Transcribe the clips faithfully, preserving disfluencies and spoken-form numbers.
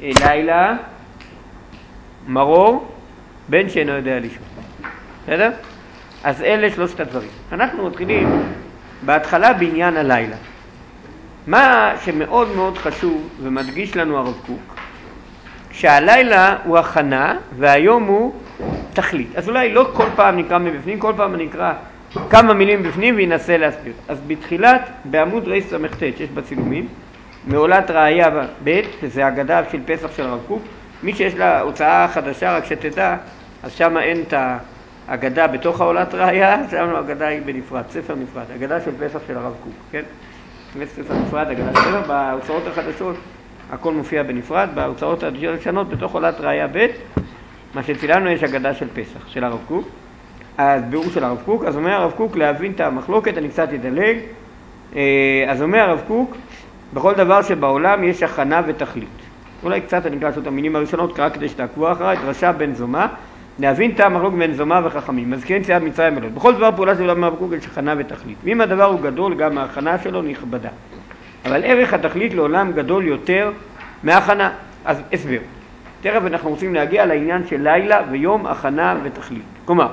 לילה, מרור, בן שאינו יודע לישון. בסדר? אז אלה שלושת הדברים. אנחנו מתחילים בהתחלה בעניין הלילה. מה שמאוד מאוד חשוב ומדגיש לנו הרב קוק, שהלילה הוא הכנה והיום הוא תכלית. אז אולי לא כל פעם נקרא מבפנים, כל פעם נקרא כמה מילים בפנים וינסה להסביר. אז בתחילת, בעמוד רייס סמכתת שיש בצילומים, מעולת ראיה ב', שזה הגדה של פסח של הרב קוק, מי שיש לה הוצאה חדשה רק שתדע, אז שם אין את הגדה בתוך העולת ראיה, שם הגדה היא בנפרד, ספר נפרד, הגדה של פסח של הרב קוק, כן? ספר נפרד, הגדה של פסח, בהוצאות החדשות הכל מופיע בנפרד, בהוצאות השונות בתוך עולת ראיה ב', מה שצילמנו יש הגדה של פסח של הרב קוק, אז ביאור של הרב קוק, אז אומר הרב קוק להבין את המחלוקת, אני קצת אדלג, אז אומר הרב קוק, בכל דבר שבעולם יש הכנה ותכלית. אולי קצת אני אקרא את המילים הראשונות, קרא כדי שתעקבו אחריי, דרשה בן זומה, להבין את המחלוקת בין זומה וחכמים, מזכירים יציאת מצרים מלאות. בכל דבר פעולה של עולם הרב קוק יש הכנה ותכלית. ואם הדבר הוא גדול, גם ההכנה שלו נכבדה. אבל ערך התכלית לעולם גדול יותר מההכנה. אז הסבר. תכף אנחנו רוצים להגיע לעניין של לילה ויום, הכנה ותכלית. כלומר,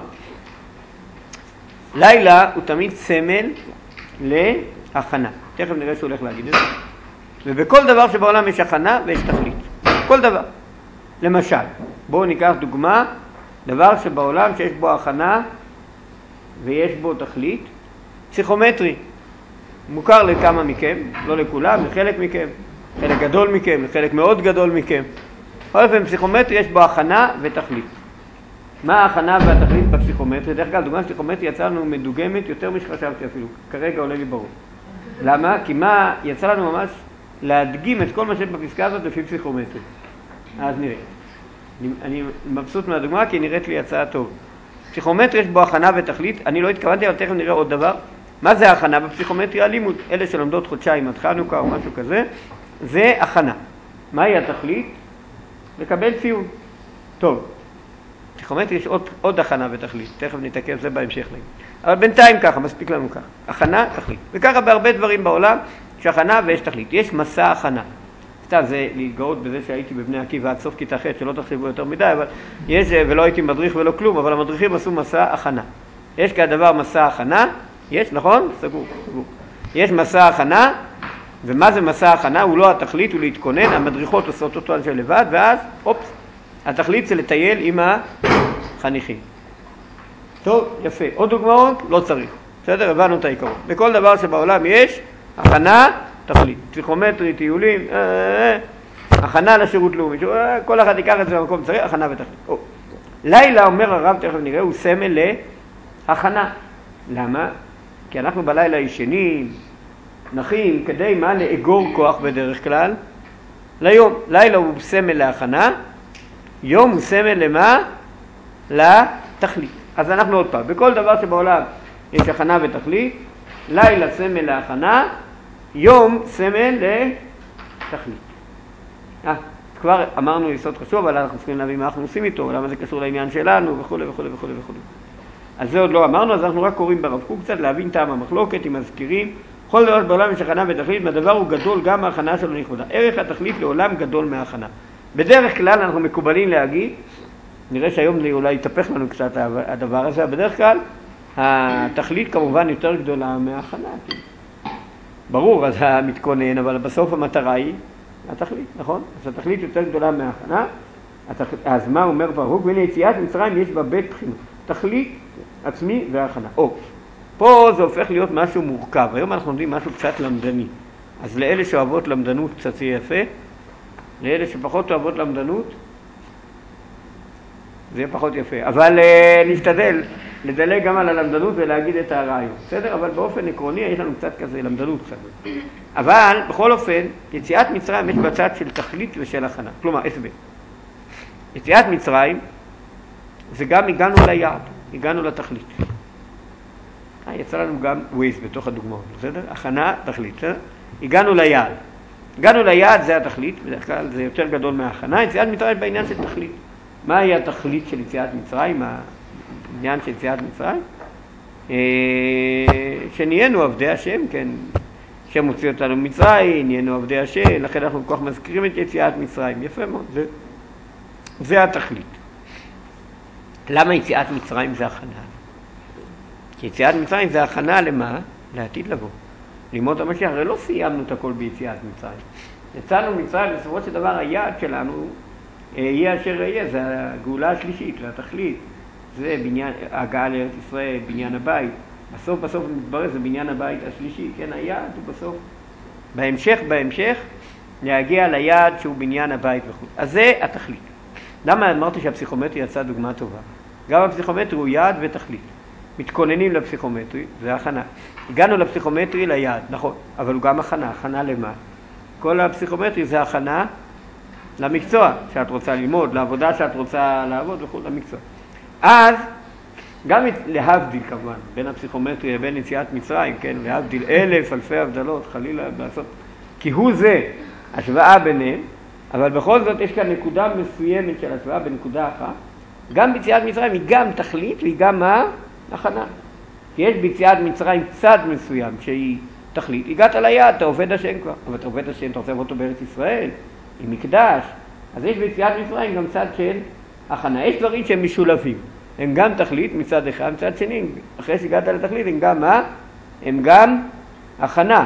לילה הוא תמיד סמל להכנה. תכף נראה שהוא הולך להגיד את זה. ובכל דבר שבעולם יש הכנה ויש תכלית. כל דבר. למשל, בואו ניקח דוגמה, דבר שבעולם שיש בו הכנה ויש בו תכלית, פסיכומטרי. מוכר לכמה מכם, לא לכולם, לחלק מכם, חלק גדול מכם, לחלק מאוד גדול מכם. בכל אופן, פסיכומטרי יש בו הכנה ותכלית. מה ההכנה והתכלית בפסיכומטרי? דרך כלל, דוגמה פסיכומטרי יצא לנו מדוגמת יותר משחשבתי אפילו, כרגע עולה לי ברור. למה? כי מה יצא לנו ממש להדגים את כל מה שבפסקה הזאת לפי פסיכומטרי. אז נראה. אני, אני מבסוט מהדוגמה כי נראית לי הצעה טוב. פסיכומטרי יש בו הכנה ותכלית, אני לא התכוונתי, אבל תכף נראה עוד דבר. מה זה הכנה בפסיכומטרי? הלימוד, אלה שלומדות חודשיים עד חנוכה או משהו כזה, זה הכנה. מהי התכלית? לקבל ציון. טוב, פסיכומטרי יש עוד, עוד הכנה ותכלית, תכף נתעכב זה בהמשך להם. אבל בינתיים ככה, מספיק לנו ככה. הכנה, תכלית. וככה בהרבה דברים בעולם, יש הכנה ויש תכלית. יש מסע הכנה. סתם, זה להתגאות בזה שהייתי בבני עקיבא עד סוף כיתה ח', שלא תחשבו יותר מדי, אבל יש, ולא הייתי מדריך ולא כלום, אבל המדריכים עשו מסע הכנה. יש כדבר מסע הכנה, יש, נכון? סגור, סגור. יש מסע הכנה, ומה זה מסע הכנה? הוא לא התכלית, הוא להתכונן, המדריכות עושות אותו אנשי לבד, ואז, אופס, התכלית זה לטייל עם החניכים. טוב, יפה. עוד דוגמאות? לא צריך. בסדר? הבנו את העיקרון. בכל דבר שבעולם יש, הכנה, תכלית. פסיכומטרי, טיולים, אה, אה, הכנה לשירות לאומי. אה, כל אחד ייקח את זה במקום צריך, הכנה ותכלית. או. לילה, אומר הרב, תכף נראה, הוא סמל להכנה. למה? כי אנחנו בלילה ישנים, נחים, כדי מה? לאגור כוח בדרך כלל. ליום. לילה הוא סמל להכנה, יום הוא סמל למה? לתכלית. אז אנחנו עוד פעם, בכל דבר שבעולם יש הכנה ותכלית, לילה סמל להכנה, יום סמל לתכלית. אה, כבר אמרנו יסוד חשוב, אבל אנחנו צריכים להבין מה אנחנו עושים איתו, למה זה קשור לעניין שלנו וכו' וכו' וכו' וכו'. אז זה עוד לא אמרנו, אז אנחנו רק קוראים ברב קוק קצת להבין טעם המחלוקת, עם מזכירים. כל דבר שבעולם יש הכנה ותכלית, מהדבר הוא גדול, גם ההכנה שלו נכבדה. ערך התכלית לעולם גדול מההכנה. בדרך כלל אנחנו מקובלים להגיד, נראה שהיום זה אולי יתהפך לנו קצת הדבר הזה, בדרך כלל התכלית כמובן יותר גדולה מההכנה. ברור, אז המתכונן, אבל בסוף המטרה היא התכלית, נכון? אז התכלית יותר גדולה מההכנה. אז מה אומר ברוך? והנה יציאת מצרים יש בה בית בחינות. תכלית עצמי וההכנה. או, פה זה הופך להיות משהו מורכב. היום אנחנו לומדים משהו קצת למדני. אז לאלה שאוהבות למדנות קצת יהיה יפה. לאלה שפחות אוהבות למדנות, זה יהיה פחות יפה. אבל uh, נשתדל לדלג גם על הלמדנות ולהגיד את הרעיון. בסדר? אבל באופן עקרוני יש לנו קצת כזה למדנות קצת. אבל בכל אופן, יציאת מצרים יש בצד של תכלית ושל הכנה. כלומר, הסבר. יציאת מצרים זה גם הגענו ליעד, הגענו לתכלית. אה, יצא לנו גם ווייז בתוך הדוגמאות, בסדר? הכנה, תכלית, בסדר? הגענו ליעד. הגענו ליעד, זה התכלית, בדרך כלל זה יותר גדול מההכנה. יציאת מצרים בעניין של תכלית. מהי התכלית של יציאת מצרים, העניין של יציאת מצרים? שנהיינו עבדי השם, כן, השם מוציא אותנו ממצרים, נהיינו עבדי השם, לכן אנחנו כל כך מזכירים את יציאת מצרים. יפה מאוד, זה, זה התכלית. למה יציאת מצרים זה הכנה? כי יציאת מצרים זה הכנה למה? לעתיד לבוא. לימוד המשיח, הרי לא סיימנו את הכל ביציאת מצרים. יצאנו מצרים, בסופו של דבר היעד שלנו, יהיה אשר יהיה, זה הגאולה השלישית, זה התכלית. זה בניין, ההגעה לארץ ישראל, בניין הבית. בסוף בסוף מתברר זה בניין הבית השלישי, כן, היעד הוא בסוף. בהמשך, בהמשך, להגיע ליעד שהוא בניין הבית וכו'. אז זה התכלית. למה אמרתי שהפסיכומטרי יצא דוגמה טובה? גם הפסיכומטרי הוא יעד ותכלית. מתכוננים לפסיכומטרי, זה הכנה. הגענו לפסיכומטרי ליעד, נכון, אבל הוא גם הכנה, הכנה למה? כל הפסיכומטרי זה הכנה למקצוע שאת רוצה ללמוד, לעבודה שאת רוצה לעבוד וכו', למקצוע. אז, גם להבדיל כמובן, בין הפסיכומטרי לבין יציאת מצרים, כן, להבדיל אלף, אלפי הבדלות, חלילה לעשות, כי הוא זה השוואה ביניהם, אבל בכל זאת יש כאן נקודה מסוימת של השוואה בנקודה אחת, גם ביציאת מצרים היא גם תכלית והיא גם מה? הכנה. כי יש ביציאת מצרים צד מסוים שהיא תכלית, הגעת ליעד, אתה עובד השם כבר, אבל אתה עובד השם, אתה רוצה לעבוד אותו בארץ ישראל, עם מקדש, אז יש ביציאת מצרים גם צד של הכנה. יש דברים שהם משולבים, הם גם תכלית מצד אחד, מצד שני, אחרי שהגעת לתכלית, הם גם מה? הם גם הכנה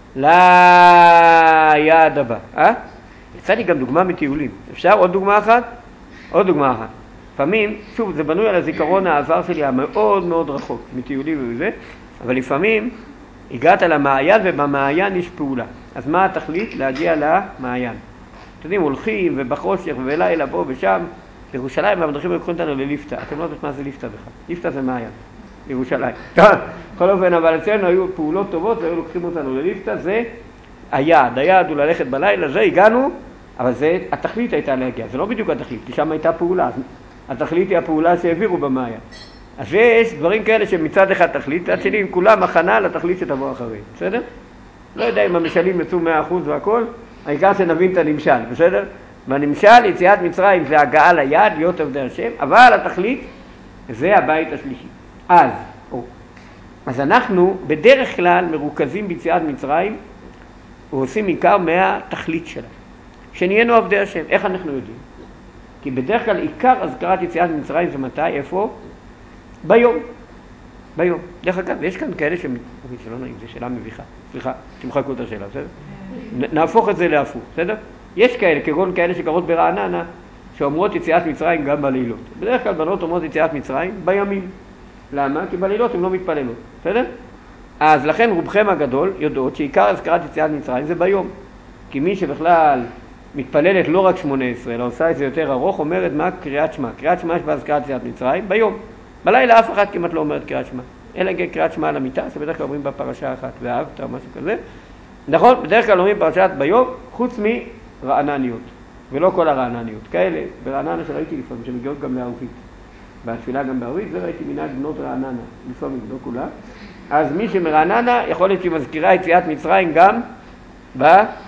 ליעד הבא. אה? יצאתי גם דוגמה מטיולים. אפשר עוד דוגמה אחת? עוד דוגמה אחת. לפעמים, שוב, זה בנוי על הזיכרון העבר שלי המאוד מאוד רחוק, מטיולים וזה, אבל לפעמים הגעת למעיין ובמעיין יש פעולה. אז מה התכלית? להגיע למעיין. אתם יודעים, הולכים ובחושך ובלילה פה ושם, בירושלים והמדריכים לקחו אותנו לליפתא. אתם לא יודעים מה זה ליפתא בכלל. ליפתא זה מעיין, בירושלים. בכל אופן, אבל אצלנו היו פעולות טובות והיו לוקחים אותנו לליפתא, זה היעד. היעד הוא ללכת בלילה, זה הגענו, אבל זה, התכלית הייתה להגיע. זה לא בדיוק התכלית, כי שם הייתה פעולה. התכלית היא הפעולה שהעבירו במעיין. אז יש דברים כאלה שמצד אחד תכלית, מצד שני עם כולם הכנה לתכלית שתבוא אחרי. בסדר? לא יודע אם המשלים יצאו מאה אחוז והכל, העיקר שנבין את הנמשל, בסדר? והנמשל, יציאת מצרים זה הגעה ליעד, להיות עבדי השם, אבל התכלית זה הבית השלישי. אז, או, אז אנחנו בדרך כלל מרוכזים ביציאת מצרים, ועושים עיקר מהתכלית שלה. שנהיינו עבדי השם. איך אנחנו יודעים? כי בדרך כלל עיקר הזכרת יציאת מצרים זה מתי? איפה? ביום. ביום. דרך אגב, יש כאן כאלה ש... אוקיי, זה לא נעים, זו שאלה מביכה. סליחה, תמחקו את השאלה, בסדר? נהפוך את זה להפוך, בסדר? יש כאלה, כגון כאלה שקרות ברעננה, שאומרות יציאת מצרים גם בלילות. בדרך כלל בנות אומרות יציאת מצרים בימים. למה? כי בלילות הן לא מתפללות, בסדר? אז לכן רובכם הגדול יודעות שעיקר הזכרת יציאת מצרים זה ביום. כי מי שבכלל מתפללת לא רק שמונה עשרה, אלא עושה את זה יותר ארוך, אומרת מה? קריאת שמע. קריאת שמע יש בהזכרת יציאת מצרים ביום. בלילה אף אחד כמעט לא אומרת קריאת שמע. אלא קריאת שמע על המיטה, שבדרך כלל אומרים בפרשה אחת, ואהבת או משהו כזה. נכון, בדרך כלל אומרים פרשת ביום, חוץ מרענניות. ולא כל הרענניות. כאלה, ברעננה שראיתי לפעמים, שמגיעות גם לערבית. בתפילה גם בערבית, זה ראיתי מנהג בנות רעננה, לפעמים, לא כולה. אז מי שמרעננה, יכול להיות שהיא מזכירה יציאת מצרים גם ב...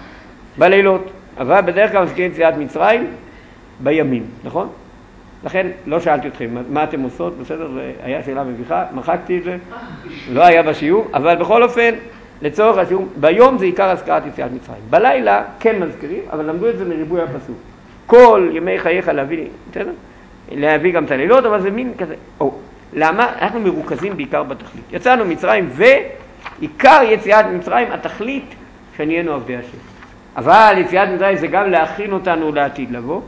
בלילות. אבל בדרך כלל מזכירים יציאת מצרים בימים, נכון? לכן לא שאלתי אתכם, מה אתם עושות? בסדר, זה היה שאלה מביכה, מחקתי את זה, לא היה בשיעור, אבל בכל אופן, לצורך השיעור, ביום זה עיקר הזכרת יציאת מצרים. בלילה כן מזכירים, אבל למדו את זה מריבוי הפסוק. כל ימי חייך להביא, בסדר? להביא גם את הלילות, אבל זה מין כזה. או, למה? אנחנו מרוכזים בעיקר בתכלית. יצאנו מצרים, ועיקר יציאת מצרים, התכלית שנהיינו עבדי השם. אבל יציאת מצרים זה גם להכין אותנו לעתיד לבוא,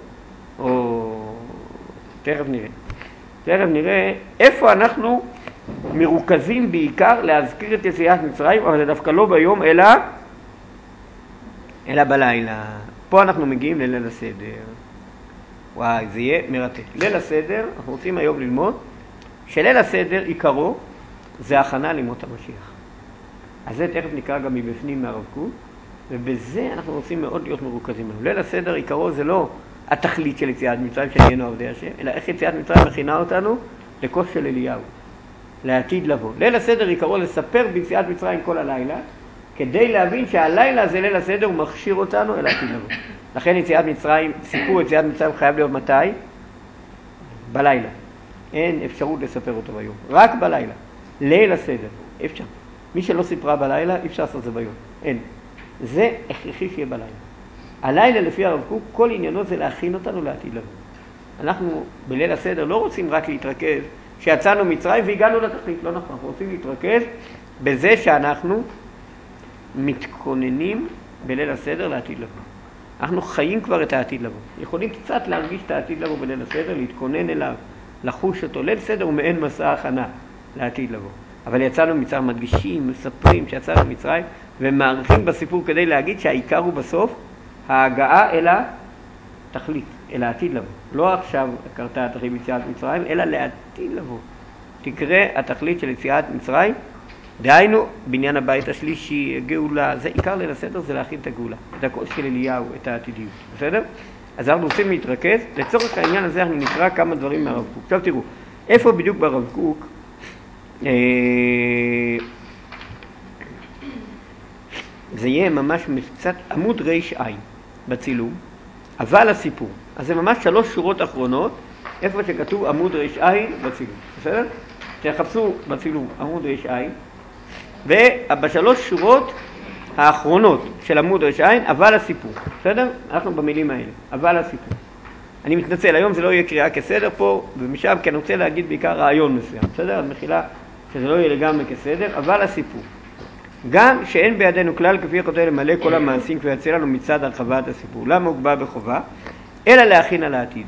או תכף נראה. תכף נראה איפה אנחנו מרוכזים בעיקר להזכיר את יציאת מצרים, אבל זה דווקא לא ביום, אלא, אלא בלילה. פה אנחנו מגיעים לליל הסדר. וואי, זה יהיה מרתק. ליל הסדר, אנחנו רוצים היום ללמוד, שליל הסדר עיקרו זה הכנה לימות המשיח. אז זה תכף נקרא גם מבפנים מהרב קוק, ובזה אנחנו רוצים מאוד להיות מרוכזים. ליל הסדר עיקרו זה לא התכלית של יציאת מצרים שנהיינו עבדי השם, אלא איך יציאת מצרים מכינה אותנו לכוס של אליהו, לעתיד לבוא. ליל הסדר עיקרו לספר ביציאת מצרים כל הלילה, כדי להבין שהלילה הזה ליל הסדר הוא מכשיר אותנו אל העתיד לבוא. לכן יציאת מצרים, סיפור יציאת מצרים חייב להיות מתי? בלילה. אין אפשרות לספר אותו ביום, רק בלילה. ליל הסדר, אפשר. מי שלא סיפרה בלילה, אפשר לעשות זה ביום. אין. זה הכרחי שיהיה בלילה. הלילה לפי הרב קוק, כל עניינו זה להכין אותנו לעתיד לבוא. אנחנו בליל הסדר לא רוצים רק להתרכז שיצאנו מצרים והגענו לתכלית, לא נכון, אנחנו רוצים להתרכז בזה שאנחנו מתכוננים בליל הסדר לעתיד לבוא. אנחנו חיים כבר את העתיד לבוא. יכולים קצת להרגיש את העתיד לבוא בליל הסדר, להתכונן אליו, לחוש אותו. ליל סדר הוא מעין מסע הכנה לעתיד לבוא. אבל יצאנו מצרים, מדגישים, מספרים שיצאנו מצרים, ומערכים בסיפור כדי להגיד שהעיקר הוא בסוף ההגעה אל התכלית, אל העתיד לבוא. לא עכשיו קרתה התכלית ביציאת מצרים, אלא לעתיד לבוא. תקרא התכלית של יציאת מצרים, דהיינו, בניין הבית השלישי, גאולה, זה עיקר ליל הסדר, זה להכין את הגאולה, את הקול של אליהו, את העתידיות, בסדר? אז אנחנו רוצים להתרכז, לצורך העניין הזה אנחנו נקרא כמה דברים מהרב קוק. עכשיו תראו, איפה בדיוק ברב קוק, אה, זה יהיה ממש קצת עמוד ריש עין בצילום, אבל הסיפור. אז זה ממש שלוש שורות אחרונות, איפה שכתוב עמוד ריש עין בצילום, בסדר? תחפשו בצילום עמוד ריש עין, ובשלוש שורות האחרונות של עמוד ריש עין, אבל הסיפור, בסדר? אנחנו במילים האלה, אבל הסיפור. אני מתנצל, היום זה לא יהיה קריאה כסדר פה ומשם, כי אני רוצה להגיד בעיקר רעיון מסוים, בסדר? אז מחילה שזה לא יהיה לגמרי כסדר, אבל הסיפור. גם שאין בידינו כלל כפי יכולתו למלא כל המעשים כפי יצא לנו מצד הרחבת הסיפור. למה הוא בא בחובה? אלא להכין על העתיד.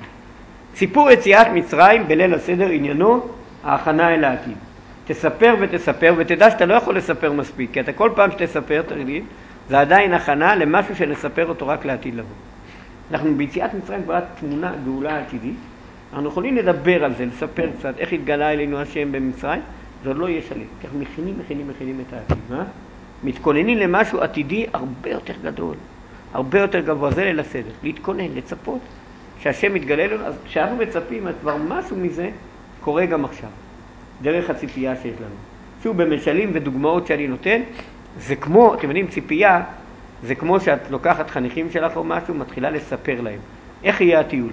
סיפור יציאת מצרים בליל הסדר עניינו ההכנה אל העתיד. תספר ותספר ותדע שאתה לא יכול לספר מספיק, כי אתה כל פעם שתספר תגיד, זה עדיין הכנה למשהו שנספר אותו רק לעתיד לבוא. אנחנו ביציאת מצרים כבר תמונה גאולה עתידית, אנחנו יכולים לדבר על זה, לספר קצת איך התגלה אלינו השם במצרים, זה עוד לא יהיה שלם, כי אנחנו מכינים, מכינים, מכינים את העתיד, מה? מתכוננים למשהו עתידי הרבה יותר גדול, הרבה יותר גבוה, זה ליל הסדר, להתכונן, לצפות, שהשם מתגלה לנו, אז כשאנחנו מצפים, אז כבר משהו מזה קורה גם עכשיו, דרך הציפייה שיש לנו. שוב, במשלים ודוגמאות שאני נותן, זה כמו, אתם יודעים, ציפייה, זה כמו שאת לוקחת חניכים שלך או משהו, מתחילה לספר להם. איך יהיה הטיול?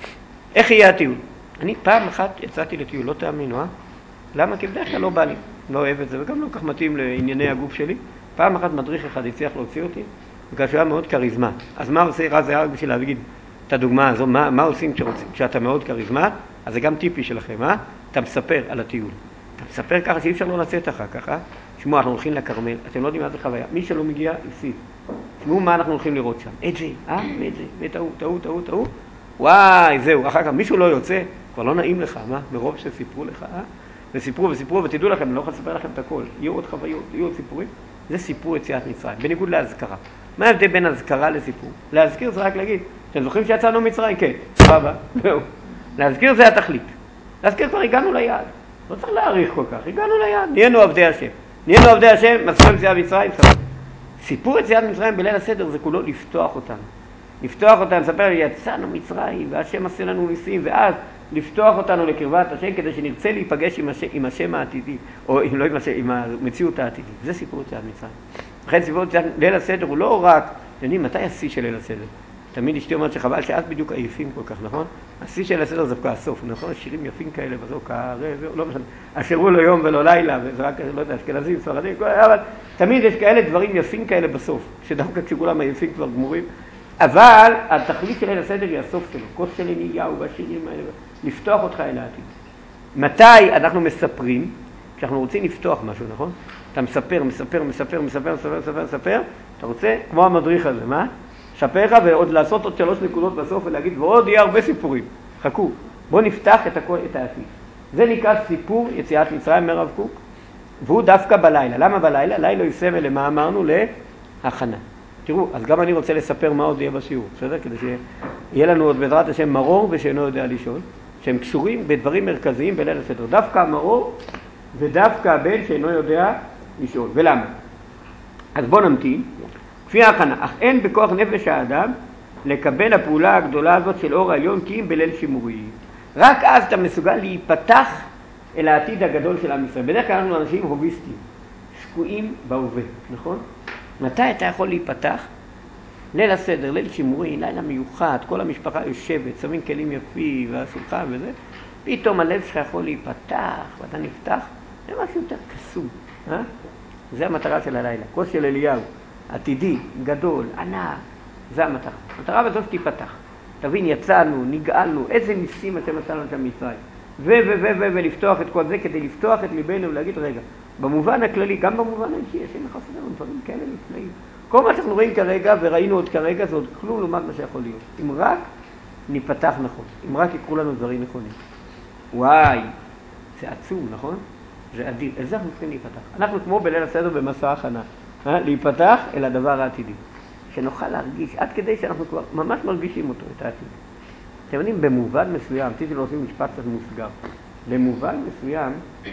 איך יהיה הטיול? אני פעם אחת יצאתי לטיול, לא תאמינו, אה? למה? כי בדרך כלל לא בא לי, לא אוהב את זה, וגם לא כך מתאים לענייני הגוף שלי. פעם אחת מדריך אחד הצליח להוציא אותי, בגלל שהוא היה מאוד קריזמה. אז מה עושה? רז היה רק בשביל להגיד את הדוגמה הזו, מה, מה עושים כשרוצים, כשאתה מאוד קריזמה? אז זה גם טיפי שלכם, אה? אתה מספר על הטיול. אתה מספר ככה שאי אפשר לא לצאת אחר כך, אה? שמוע, אנחנו הולכים לקרמל, אתם לא יודעים מה זה חוויה. מי שלא מגיע, יפסיד. שמעו מה אנחנו הולכים לראות שם. את זה, אה? ואת זה, וטעו, טעו, טעו, טעו. וואי, זהו. אחר כך מישהו לא יוצא, כבר לא נעים לך, מה? מרוב שסיפרו לך, אה? וסיפרו וסיפרו, ותדעו לכם, אני לא יכול לספר לכם את הכל. יהיו עוד חוויות, יהיו עוד סיפורים. זה סיפור יציאת מצרים, בניגוד להזכרה. מה ההבדל בין הזכרה לסיפור? להזכיר זה רק להגיד, אתם זוכרים שיצאנו מצרים? כן, סבבה, זהו. להזכיר זה התכלית. להזכיר כבר הגענו ליעד. לא צריך להעריך כל כך, הגענו ליעד. נהיינו עבדי השם. נהיינו עבדי השם, מסכים יציאת מצרים, סבבה. סיפור יציאת מצרים בליל הסדר זה כולו לפתוח אותנו. לפתוח אותנו, לספר, יצאנו מצרים, והשם עשה לנו ניסים, ואז לפתוח אותנו לקרבת השם, כדי שנרצה להיפגש עם השם, עם השם העתידי, או אם לא עם, השם, עם המציאות העתידית. זה סיפור יציאת מצרים. לכן סיפור יציאת ליל הסדר הוא לא רק, אתם יודעים, מתי השיא של ליל הסדר? תמיד אשתי אומרת שחבל שאז בדיוק עייפים כל כך, נכון? השיא של הסדר זה כבר הסוף, נכון? שירים יפים כאלה, וזו כערב, לא משנה. אשרו לו יום ולא לילה, וזה רק, לא יודע, אשכנזים, ספרדים, אבל תמיד יש כאלה דברים יפים כאלה בסוף, שדווקא כשכולם עייפים כבר גמורים. אבל התכלית של ליל הסדר היא הסוף שלו, כוס של אליהו והשירים האלה, לפתוח אותך אל העתיד. מתי אנחנו מספרים? כשאנחנו רוצים לפתוח משהו, נכון? אתה מספר, מספר, מספר, מספר, מספר, מספר, מספר, אתה רוצה, כמו המדריך הזה, מה? שפר לך ועוד לעשות עוד שלוש נקודות בסוף ולהגיד, ועוד יהיה הרבה סיפורים. חכו, בואו נפתח את הכל, את העתיד. זה נקרא סיפור יציאת מצרים מרב קוק, והוא דווקא בלילה. למה בלילה? לילה הוא סמל למה אמרנו? להכנה. תראו, אז גם אני רוצה לספר מה עוד יהיה בשיעור, בסדר? כדי שיהיה לנו עוד בעזרת השם מרור ושאינו יודע לשאול, שהם קשורים בדברים מרכזיים בליל הסדר. דווקא המרור ודווקא הבן שאינו יודע לשאול. ולמה? אז בואו נמתין. כפי ההכנה, אך אין בכוח נפש האדם לקבל הפעולה הגדולה הזאת של אור העליון כי אם בליל שימורי. רק אז אתה מסוגל להיפתח אל העתיד הגדול של עם ישראל. בדרך כלל אנחנו אנשים הוביסטים, שקועים בהווה, נכון? מתי אתה יכול להיפתח? ליל הסדר, ליל שימורי, לילה מיוחד, כל המשפחה יושבת, שמים כלים יפים והשולחן וזה, פתאום הלב שלך יכול להיפתח ואתה נפתח, זה משהו יותר קסום, אה? זה המטרה של הלילה, כוס של אליהו. עתידי, גדול, ענק, זה המטרה. המטרה בסוף שתיפתח. תבין, יצאנו, נגאלנו, איזה ניסים אתם עשינו שם מצרים. ו, ו, ו, ו, ולפתוח את כל זה כדי לפתוח את ליבנו ולהגיד, רגע, במובן הכללי, גם במובן האישי, יש לנו חסר לנו דברים כאלה נפלאים. כל מה שאנחנו רואים כרגע וראינו עוד כרגע, זה עוד כלום לעומת מה שיכול להיות. אם רק ניפתח נכון, אם רק יקרו לנו דברים נכונים. וואי, זה עצום, נכון? זה אדיר. איזה אנחנו צריכים להיפתח? אנחנו כמו בליל הסדר במסע הכנה, אה? להיפתח אל הדבר העתידי. שנוכל להרגיש, עד כדי שאנחנו כבר ממש מרגישים אותו, את העתיד. אתם יודעים, במובן מסוים, רציתי להוסיף משפט קצת מוסגר, במובן מסוים,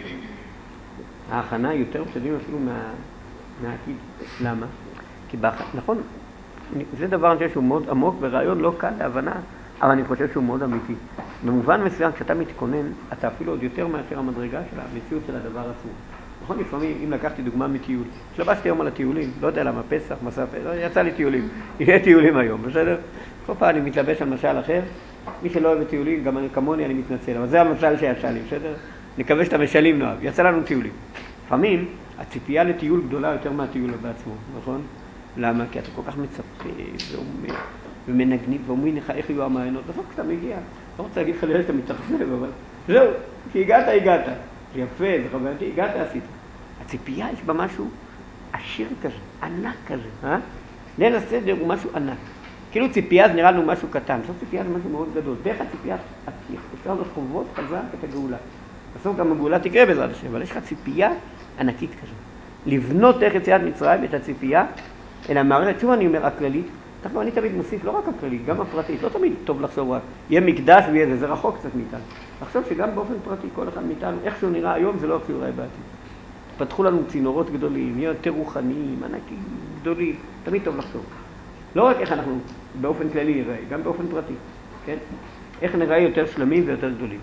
ההכנה יותר משתדלים אפילו מה, מהעתיד. למה? כי באח... נכון, זה דבר אני חושב שהוא מאוד עמוק ורעיון לא קל להבנה, אבל אני חושב שהוא מאוד אמיתי. במובן מסוים, כשאתה מתכונן, אתה אפילו עוד יותר מאשר המדרגה של המציאות של הדבר עצמו. נכון, לפעמים, אם לקחתי דוגמה מטיול, שלבשתי היום על הטיולים, לא יודע למה, פסח, מסע פסח, יצא לי טיולים, יהיה טיולים היום, בסדר? כל פעם אני מתלבש על משל אחר, מי שלא אוהב טיולים, גם אני, כמוני אני מתנצל, אבל זה המשל שיצא לי, בסדר? נקווה שאתה משלים נוהב, יצא לנו טיולים. לפעמים, הציפייה לטיול גדולה יותר מהטיול בעצמו, נכון? למה? כי אתה כל כך מצפה ואומר, ומנגנים ואומרים לך איך יהיו המעיינות, בסוף כשאתה מגיע, לא רוצה להגיד לך לראות שאתה מתאכזב, אבל זהו, כשהגעת, הגעת. יפה, זה חברתי, הגעת, עשית. הציפייה יש בה משהו עשיר כזה, ענק כזה, אה? ליל הסדר הוא משהו ענק. כאילו ציפייה זה נראה לנו משהו קטן, בסוף ציפייה זה משהו מאוד גדול. דרך הציפייה אפשר לחוות חזק את הגאולה. בסוף גם הגאולה תקרה בעזרת השם, אבל יש לך ציפייה ענקית כזו. לבנות דרך יציאת מצרים את הציפייה, אלא המערכת, שוב אני אומר, הכללית, תכף אני תמיד מוסיף, לא רק הכללית, גם הפרטית, לא תמיד טוב לחשוב רק, יהיה מקדש ויהיה זה, זה רחוק קצת מאיתנו. לחשוב שגם באופן פרטי, כל אחד מאיתנו, איך שהוא נראה היום, זה לא איך שהוא יראה בעתיד. פתחו לנו צינורות גדולים, יהיה יותר רוחניים, ענקים, גדולים, תמיד טוב לחשוב. לא רק איך אנחנו באופן כללי יראה, גם באופן פרטי, כן? איך נראה יותר שלמים ויותר גדולים.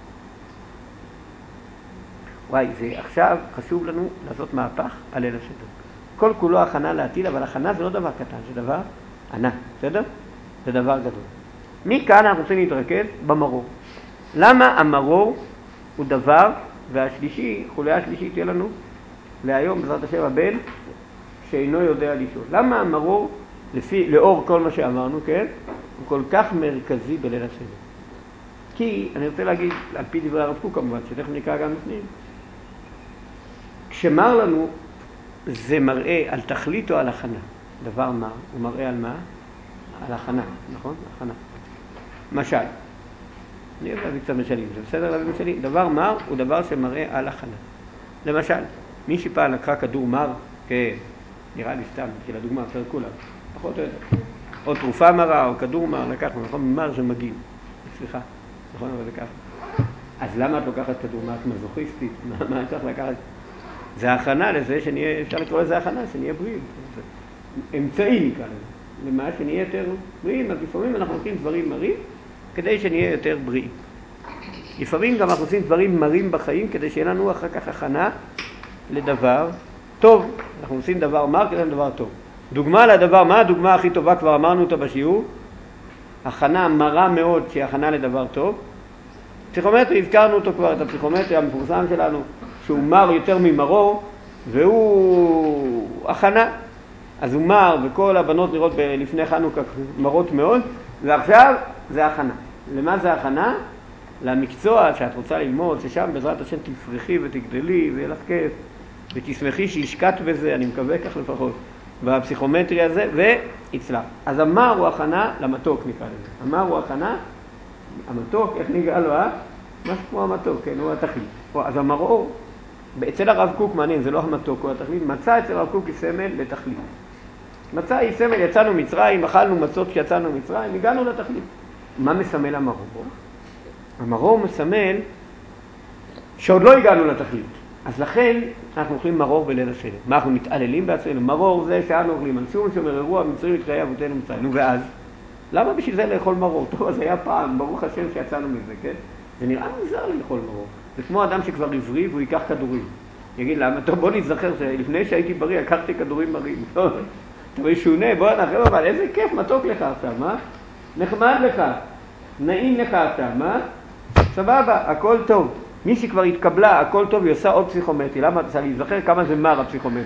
וואי, זה עכשיו חשוב לנו לעשות מהפך על ליל הסדר. כל כולו הכנה לעתיד, אבל הכנה זה לא דבר קטן, זה דבר ענק, בסדר? זה דבר גדול. מכאן אנחנו רוצים להתרכז במרור. למה המרור הוא דבר, והשלישי, חוליה השלישית תהיה לנו להיום, בעזרת השם הבן, שאינו יודע לשאול. למה המרור, לפי, לאור כל מה שאמרנו, כן? הוא כל כך מרכזי בליל הסדר. כי, אני רוצה להגיד, על פי דברי הרב קוק כמובן, שתכף נקרא גם לפנים, כשמר לנו, זה מראה על תכלית או על הכנה. דבר מר, הוא מראה על מה? על הכנה, נכון? הכנה. משל. אני אוהב להביא קצת משלים, זה בסדר להביא משלים? דבר מר הוא דבר שמראה על הכנה. למשל, מי שפעם לקחה כדור מר, כן, נראה לי סתם, של הדוגמה, בסדר כולה, פחות או יותר. או תרופה מרה, או כדור מר, לקחנו, נכון? מר זה מגיל. סליחה, נכון? אבל זה ככה. אז למה את לוקחת כדור מר? את מזוכיסטית? מה, מה צריך לקחת? זה הכנה לזה שנהיה, אפשר לקרוא לזה הכנה, שנהיה בריאים. אמצעי נקרא לזה. למה שנהיה יותר בריאים, אז לפעמים אנחנו עושים דברים מרים, כדי שנהיה יותר בריאים. לפעמים גם אנחנו עושים דברים מרים בחיים, כדי שיהיה לנו אחר כך הכנה לדבר טוב. אנחנו עושים דבר מר כדי לדבר טוב. דוגמה לדבר, מה הדוגמה הכי טובה? כבר אמרנו אותה בשיעור. הכנה מרה מאוד שהיא הכנה לדבר טוב. פסיכומטרי, הזכרנו אותו כבר, את הפסיכומטרי המפורסם שלנו, שהוא מר יותר ממרור, והוא הכנה. אז הוא מר, וכל הבנות נראות לפני חנוכה מרות מאוד, ועכשיו זה הכנה. למה זה הכנה? למקצוע שאת רוצה ללמוד, ששם בעזרת השם תפרחי ותגדלי ויהיה לך כיף, ותשמחי שהשקעת בזה, אני מקווה כך לפחות, בפסיכומטרי הזה, והצלח. אז המר הוא הכנה למתוק נקרא לזה. המר הוא הכנה, המתוק, איך נקרא לו, אה? משהו כמו המתוק, כן, הוא התכלית. אז המרור, אצל הרב קוק מעניין, זה לא המתוק, הוא התכלית, מצא אצל הרב קוק היא סמל לתכלית. מצא היא סמל, יצאנו מצרים, אכלנו מצות כשיצאנו מצרים, הגענו לתכלית. מה מסמל המרור? המרור מסמל שעוד לא הגענו לתכלית. אז לכן אנחנו אוכלים מרור בליל הסדר. מה, אנחנו מתעללים בעצמנו? מרור זה שאנו אוכלים, על שום שומר אירוע, מצרים את חיי אבותינו מצרים. נו ואז? למה בשביל זה לאכול מרור? טוב, אז היה פעם, ברוך השם שיצאנו מזה, כן? זה נראה מוזר לאכול מרור. זה כמו אדם שכבר עברי והוא ייקח כדורים. יגיד למה? טוב, בוא נזכר שלפני שהייתי בריא, לקחתי כדורים מרים. אתה משונה, בוא נחם, אבל איזה כיף, מתוק לך עכשיו, מה? נחמד לך, נעים לך עכשיו, מה? סבבה, הכל טוב. מי שכבר התקבלה, הכל טוב, היא עושה עוד פסיכומטרי. למה? צריך להיזכר כמה זה מר הפסיכומטרי.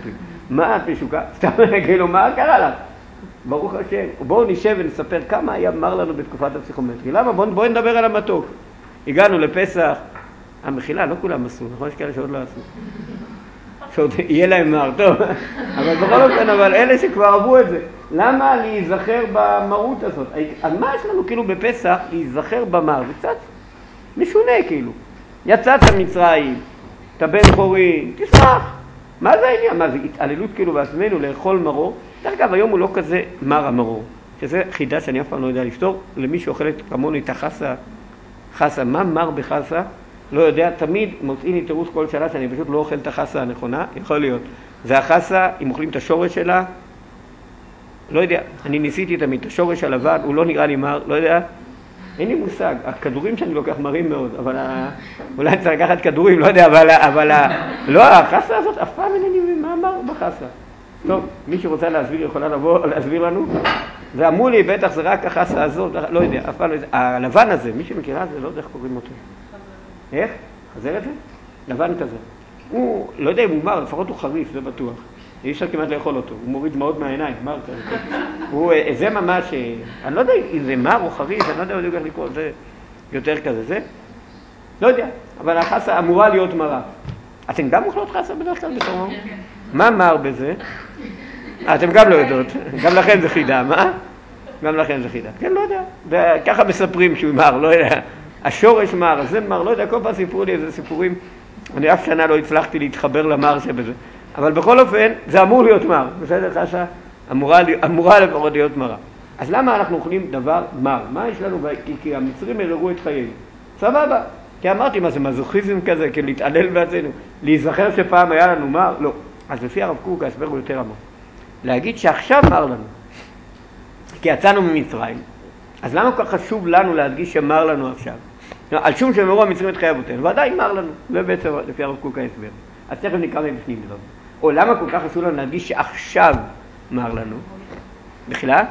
מה את משוקה? סתם כאילו, מה קרה לך? ברוך השם. בואו נשב ונספר כמה היה מר לנו בתקופת הפסיכומטרי. למה? בואו בוא נדבר על המתוק. הגענו לפסח, המחילה, לא כולם עשו, נכון? יש כאלה שעוד לא עשו. שעוד יהיה להם מר, טוב. אבל בכל אופן, אבל אלה שכבר עברו את זה, למה להיזכר במרות הזאת? על מה יש לנו כאילו בפסח להיזכר במר? זה קצת משונה כאילו. יצאת מצרים, אתה בן חורין, תשמח. מה זה העניין? מה זה התעללות כאילו בעצמנו לאכול מרור? דרך אגב, היום הוא לא כזה מר המרור, שזה חידה שאני אף פעם לא יודע לפתור. למי שאוכלת כמוני את החסה, חסה, מה מר בחסה? לא יודע, תמיד מוצאים לי תירוץ כל שנה שאני פשוט לא אוכל את החסה הנכונה, יכול להיות. זה החסה, אם אוכלים את השורש שלה, לא יודע, אני ניסיתי תמיד, את השורש הלבן, הוא לא נראה לי מר, לא יודע, אין לי מושג, הכדורים שאני לוקח מרים מאוד, אבל ה... אולי צריך לקחת כדורים, לא יודע, אבל, אבל ה... לא, החסה הזאת אף פעם אינני מה מר בחסה. טוב, מי שרוצה להסביר יכולה לבוא, להסביר לנו? זה אמרו לי, בטח זה רק החסה הזאת, לא יודע, אף פעם לא יודע. הלבן הזה, מי שמכירה זה, לא יודע איך קוראים אותו. איך? חזר את זה? לבן כזה. הוא, לא יודע אם הוא מר, לפחות הוא חריף, זה בטוח. אי אפשר כמעט לאכול אותו, הוא מוריד מאוד מהעיניים, מר כזה. הוא, זה ממש, אני לא יודע אם זה מר או חריף, אני לא יודע בדיוק איך לקרוא, זה יותר כזה, זה? לא יודע, אבל החסה אמורה להיות מרה. אתם גם אוכלות חסה בדרך כלל בתור? מה מר בזה? אתם גם לא יודעות, גם לכם זה חידה, מה? גם לכם זה חידה. כן, לא יודע, ככה מספרים שהוא מר, לא יודע. השורש מר, זה מר, לא יודע, כל פעם סיפרו לי איזה סיפורים, אני אף שנה לא הצלחתי להתחבר למר שבזה. אבל בכל אופן, זה אמור להיות מר, בסדר חסה? אמורה, אמורה לפחות להיות מרה. אז למה אנחנו אוכלים דבר מר? מה יש לנו? כי, כי המצרים הררו את חיינו. סבבה. כי אמרתי, מה זה מזוכיזם כזה, כאילו להתעלל בעצמנו, להיזכר שפעם היה לנו מר? לא. אז לפי הרב קוק ההסבר הוא יותר עמוק. להגיד שעכשיו מר לנו, כי יצאנו ממצרים, אז למה כל כך חשוב לנו להדגיש שמר לנו עכשיו? על שום שמרו המצרים את חיי אבותינו, ועדיין מר לנו, זה בעצם לפי הרב קוק ההסבר. אז תכף נקרא מבפנים דבר. או למה כל כך חשוב לנו להדגיש שעכשיו מר לנו? בכלל?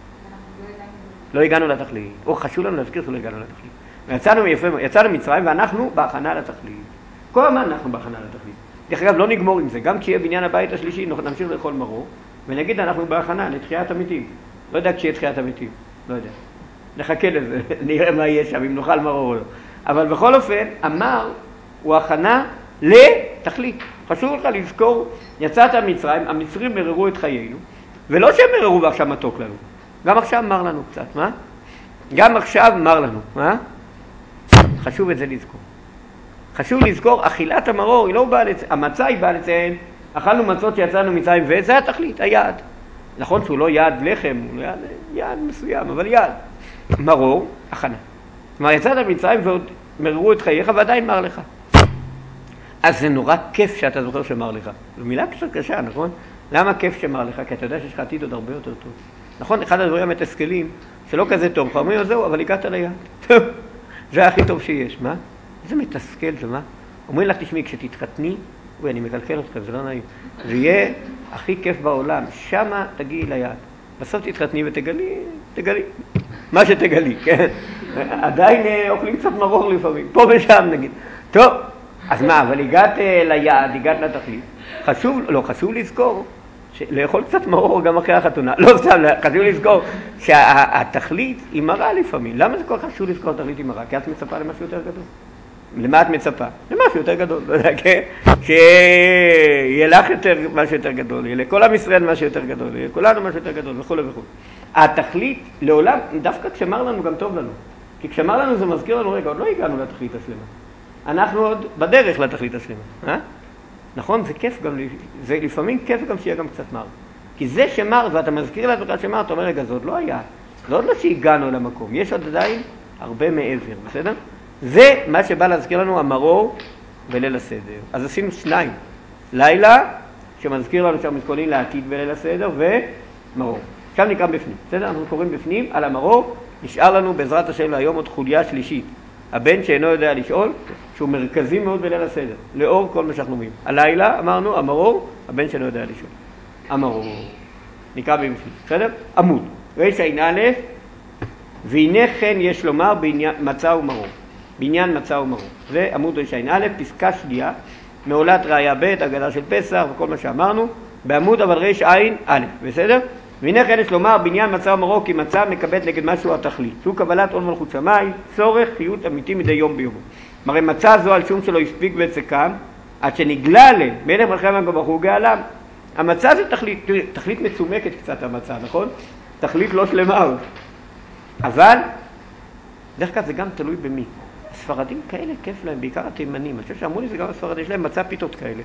לא הגענו לתכלית. או חשוב לנו להזכיר שלא הגענו לתכלית. ויצאנו מיפה, יצאנו מצרים ואנחנו בהכנה לתכלית. כל הזמן אנחנו בהכנה לתכלית. דרך אגב, לא נגמור עם זה. גם כשיהיה בניין הבית השלישי, נמשיך לאכול מרור, ונגיד אנחנו בהכנה לתחיית המתים. לא יודע כשיהיה תחיית המתים. לא יודע. נחכה לזה, נראה מה יהיה שם, אם נאכל מרור או לא. אבל בכל אופן, המר הוא הכנה לתכלית. חשוב לך לזכור, יצאת מצרים, המצרים מררו את חיינו, ולא שהם מררו ועכשיו מתוק לנו. גם עכשיו מר לנו קצת, מה? גם עכשיו מר לנו, מה? חשוב את זה לזכור. חשוב לזכור, אכילת המרור היא לא באה לציין, המצה היא באה לציין, אכלנו מצות שיצאנו מצרים, וזה התכלית, היעד. נכון שהוא לא יעד לחם, הוא יעד, יעד מסוים, אבל יעד. מרור, הכנה. כלומר, יצאת מצרים ועוד מררו את חייך ועדיין מר לך. אז זה נורא כיף שאתה זוכר שמר לך. זו מילה קצת קשה, נכון? למה כיף שמר לך? כי אתה יודע שיש לך עתיד עוד הרבה יותר טוב. נכון? אחד הדברים המתסכלים, שלא כזה טוב, חרמי זהו, אבל הגעת ליד. זה הכי טוב שיש, מה? איזה מתסכל זה, מה? אומרים לך, תשמעי, כשתתחתני, אוי, אני מקלקל אותך, זה לא נעים. זה יהיה הכי כיף בעולם, שמה תגיעי ליד. בסוף תתחתני ותגלי, תגלי. מה שתגלי, כן? עדיין אוכלים קצת מרור לפעמים, פה ושם נגיד. טוב, אז מה, אבל הגעת ליעד, הגעת לתכלית. חשוב, לא, חשוב לזכור, לאכול קצת מרור גם אחרי החתונה. לא, סתם, חשוב לזכור שהתכלית היא מרה לפעמים. למה זה כל כך חשוב לזכור תכלית היא מרה? כי את מצפה למשהו יותר גדול. למה את מצפה? למשהו יותר גדול, לא יודע, כן? שיהיה לך יותר משהו יותר גדול, יהיה לכל עם ישראל משהו יותר גדול, יהיה לכולנו משהו יותר גדול, וכו' וכו'. התכלית לעולם, דווקא כשמר לנו גם טוב לנו. כי כשמר לנו זה מזכיר לנו, רגע, עוד לא הגענו לתכלית השלמה. אנחנו עוד בדרך לתכלית השלמה, אה? נכון? זה כיף גם, זה לפעמים כיף גם שיהיה גם קצת מר. כי זה שמר, ואתה מזכיר לעצמך שמר, אתה אומר, רגע, זה עוד לא היה. זה עוד לא שהגענו למקום. יש עוד עדיין הרבה מעבר, בסדר? זה מה שבא להזכיר לנו המרור וליל הסדר. אז עשינו שניים. לילה, שמזכיר לנו שאנחנו מתכוננים לעתיד בליל הסדר, ומרור. עכשיו נקרא בפנים. בסדר? אנחנו קוראים בפנים על המרור. נשאר לנו בעזרת השם להיום עוד חוליה שלישית. הבן שאינו יודע לשאול, שהוא מרכזי מאוד בליל הסדר, לאור כל מה שאנחנו אומרים. הלילה, אמרנו, המרור, הבן שאינו יודע לשאול. המרור. נקרא בפנים. בסדר? עמוד. רשע א', והנה כן יש לומר בעניין מצה ומרור. בעניין מצה ומרור. זה עמוד רשע א', פסקה שנייה, מעולת ראיה ב', הגדה של פסח וכל מה שאמרנו. בעמוד אבל רש עין א', בסדר? והנה כן יש לומר, בניין מצה ומרור כי מצה מקבלת נגד משהו התכלית. שהוא קבלת עול מלכות שמיים, צורך חיות אמיתי מדי יום ביום. מראה מצה זו על שום שלא הספיק וצקם, עד שנגלה להם, מלך מלכי ברוך הוא גאלם. המצה זה תכלית, תכלית מצומקת קצת המצה, נכון? תכלית לא שלמה עוד. אבל, דרך כלל זה גם תלוי במי. הספרדים כאלה כיף להם, בעיקר התימנים. אני חושב שאמרו לי זה גם הספרדים, יש להם מצה פיתות כאלה.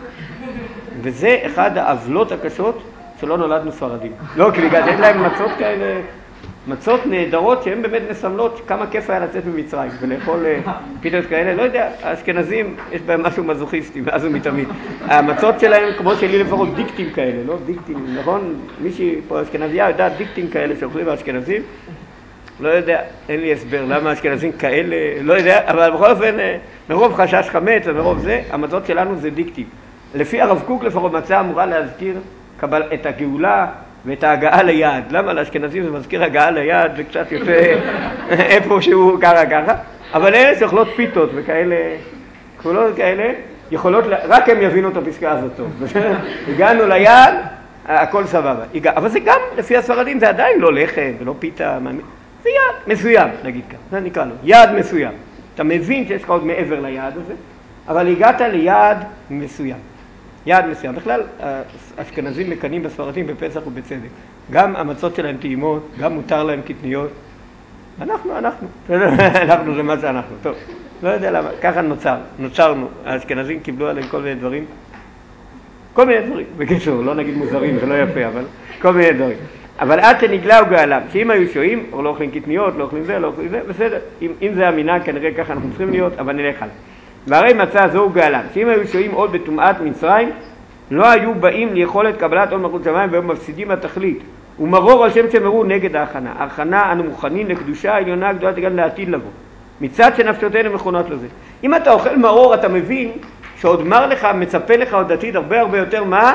וזה אחד העוולות הקשות שלא נולדנו ספרדים. לא, כי בגלל יש להם מצות כאלה, מצות נהדרות שהן באמת מסמלות כמה כיף היה לצאת ממצרים ולאכול פיתות כאלה. לא יודע, האשכנזים יש בהם משהו מזוכיסטי, מאז ומתמיד. המצות שלהם, כמו שלי לפחות, דיקטים כאלה, לא? דיקטים, נכון? מישהי פה אשכנזיה יודעת דיקטים כאלה שאוכלים האשכנזים. לא יודע, אין לי הסבר למה האשכנזים כאלה, לא יודע, אבל בכל אופן, מרוב חשש חמץ ומרוב זה, המצות שלנו זה דיקטים. לפי הרב קוק לפחות מצה אמורה להזכיר קבל את הגאולה ואת ההגעה ליעד. למה לאשכנזים זה מזכיר הגעה ליעד, זה קצת יפה איפשהו ככה ככה, אבל אלה שאוכלות פיתות וכאלה, כפולות כאלה, יכולות, רק הם יבינו את הפסקה הזאת טוב. הגענו ליעד, הכל סבבה. אבל זה גם, לפי הספרדים, זה עדיין לא לחם ולא פיתה, זה יעד מסוים, נגיד כאן, זה נקרא לו, יעד מסוים. אתה מבין שיש לך עוד מעבר ליעד הזה, אבל הגעת ליעד מסוים. יעד מסוים. בכלל, האשכנזים מקנים בספרדים בפסח ובצדק. גם המצות שלהם טעימות, גם מותר להם קטניות. אנחנו, אנחנו. אנחנו זה מה שאנחנו. טוב, לא יודע למה. ככה נוצר. נוצרנו. האשכנזים קיבלו עליהם כל מיני דברים. כל מיני דברים. בקיצור, לא נגיד מוזרים, זה לא יפה, אבל כל מיני דברים. אבל עד שנגלה הוא גאלם, שאם היו שועים, או לא אוכלים קטניות, לא אוכלים זה, לא אוכלים זה, בסדר. אם, אם זה המנהג, כנראה ככה אנחנו צריכים להיות, אבל נלך הלאה. והרי מצה זו הוא גאלם, שאם היו שועים עוד בטומאת מצרים, לא היו באים ליכולת קבלת עול מלכות שמיים והם מפסידים התכלית. ומרור על שם שמרו נגד ההכנה. ההכנה אנו מוכנים לקדושה העליונה גדולה גם לעתיד לבוא. מצד שנפשותינו מכונות לזה. אם אתה אוכל מרור, אתה מבין שעוד מר לך, מצפה לך עוד עתיד הרבה הרבה יותר מה?